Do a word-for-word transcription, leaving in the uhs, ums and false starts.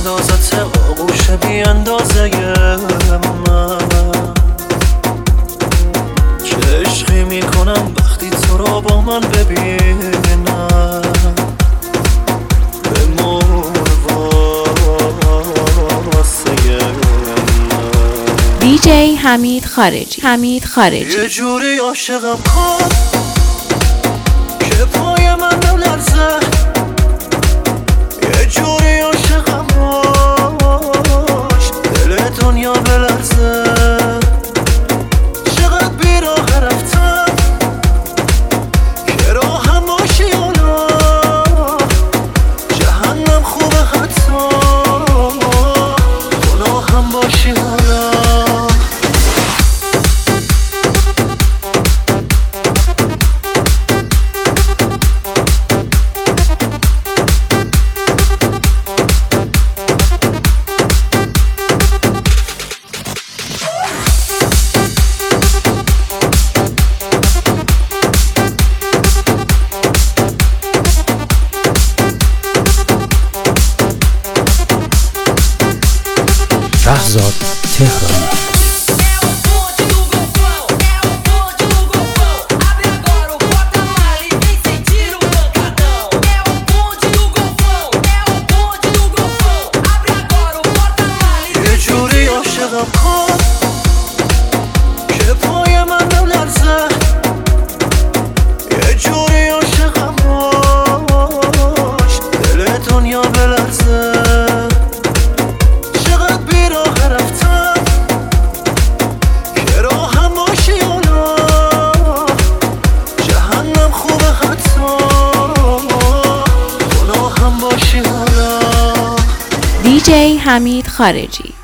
اندازت آغوش بی اندازه من، چه عشقی میکنم وقتی تو رو با من ببینم. بمون واسه من. دی جی حمید خارجی. حمید خارجی. یه جوری عاشقم کن که پای من نلرزه، یه جوری عاشقم باش دل دنیا بلرزه. چقدر بیراه رفتم که راهم باشی حالا، جهنم خوبه حتی گناهم باشی حالا. شهرزاد تهرانی. یه جوری عاشقم کن که پای من نلرزه، یه جوری عاشقم باش دل دنیا بلرزه. چقدر بیراه رفتم که راهم باشی حالا، جهنم خوبه حتی گناهم باشی حالا. دی جی حمید خارجی.